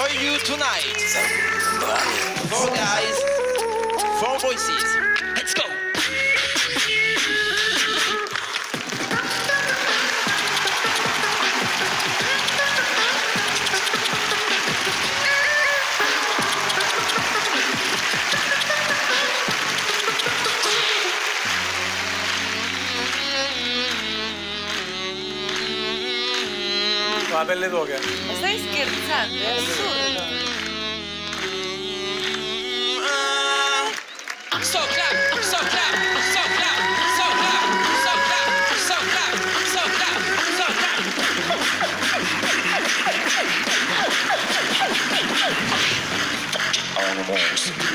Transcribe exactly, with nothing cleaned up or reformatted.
you tonight. Four guys, four voices. Let's go. La pelle d'oca. Ma stai scherzando? È assurdo. So clap, so clap, so clap, so clap, so clap, so clap, so clap, so clap. Animals.